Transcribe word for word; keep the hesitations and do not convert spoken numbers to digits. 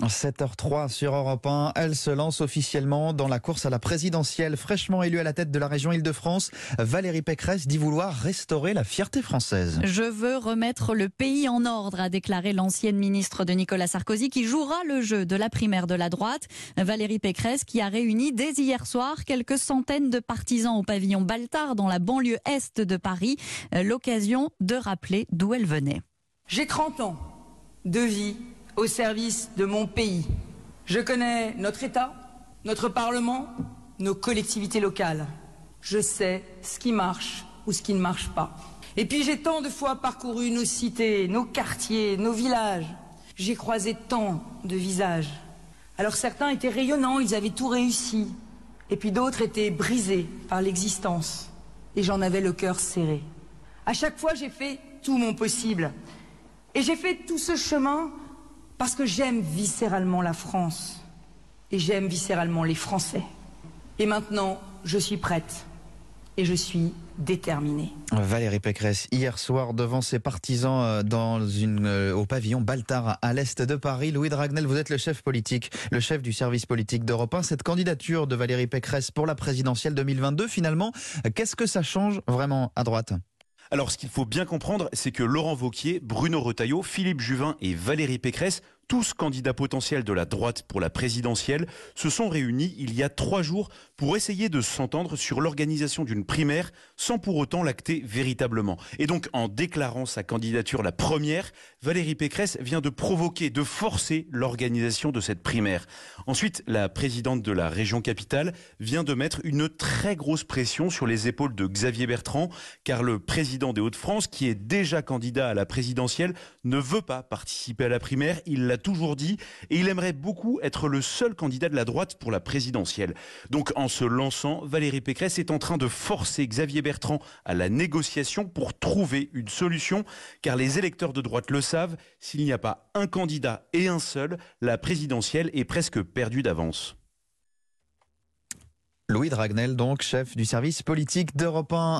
sept heures trois sur Europe un, elle se lance officiellement dans la course à la présidentielle. Fraîchement élue à la tête de la région Île-de-France, Valérie Pécresse dit vouloir restaurer la fierté française. Je veux remettre le pays en ordre, a déclaré l'ancienne ministre de Nicolas Sarkozy, qui jouera le jeu de la primaire de la droite. Valérie Pécresse qui a réuni dès hier soir quelques centaines de partisans au pavillon Baltard dans la banlieue est de Paris. L'occasion de rappeler d'où elle venait. J'ai trente ans de vie au service de mon pays. Je connais notre État, notre Parlement, nos collectivités locales. Je sais ce qui marche ou ce qui ne marche pas. Et puis j'ai tant de fois parcouru nos cités, nos quartiers, nos villages. J'ai croisé tant de visages. Alors certains étaient rayonnants, ils avaient tout réussi. Et puis d'autres étaient brisés par l'existence. Et j'en avais le cœur serré. À chaque fois, j'ai fait tout mon possible. Et j'ai fait tout ce chemin parce que j'aime viscéralement la France. Et j'aime viscéralement les Français. Et maintenant, je suis prête. Et je suis déterminée. Valérie Pécresse, hier soir, devant ses partisans dans une, euh, au pavillon Baltard à l'est de Paris. Louis Dragnel, vous êtes le chef politique, le chef du service politique d'Europe un. Cette candidature de Valérie Pécresse pour la présidentielle deux mille vingt-deux, finalement, qu'est-ce que ça change vraiment à droite ? Alors, ce qu'il faut bien comprendre, c'est que Laurent Wauquiez, Bruno Retailleau, Philippe Juvin et Valérie Pécresse, tous candidats potentiels de la droite pour la présidentielle, se sont réunis il y a trois jours pour essayer de s'entendre sur l'organisation d'une primaire sans pour autant l'acter véritablement. Et donc, en déclarant sa candidature la première, Valérie Pécresse vient de provoquer, de forcer l'organisation de cette primaire. Ensuite, la présidente de la région capitale vient de mettre une très grosse pression sur les épaules de Xavier Bertrand, car le président des Hauts-de-France, qui est déjà candidat à la présidentielle, ne veut pas participer à la primaire. Il l'a toujours dit, et il aimerait beaucoup être le seul candidat de la droite pour la présidentielle. Donc en se lançant, Valérie Pécresse est en train de forcer Xavier Bertrand à la négociation pour trouver une solution, car les électeurs de droite le savent, s'il n'y a pas un candidat et un seul, la présidentielle est presque perdue d'avance. Louis Dragnel, donc chef du service politique d'Europe un.